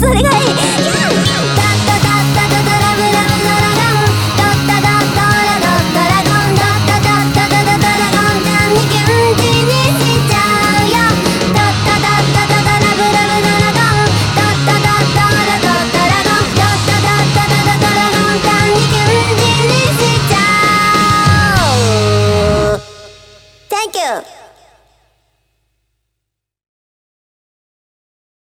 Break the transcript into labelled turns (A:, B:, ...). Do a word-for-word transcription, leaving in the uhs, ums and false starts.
A: それがいい。タッタタッタタタラブラブドラゴン、タッタタッタラドドラゴン、タッタタッタタタドラゴンちゃんにキュンチにしちゃうよ。タッタタッタタタラブラブドラゴン、タッタタッタラドドラゴン、タッタタッタタタドラゴンちゃんにキュンチにしちゃう。 Thank you.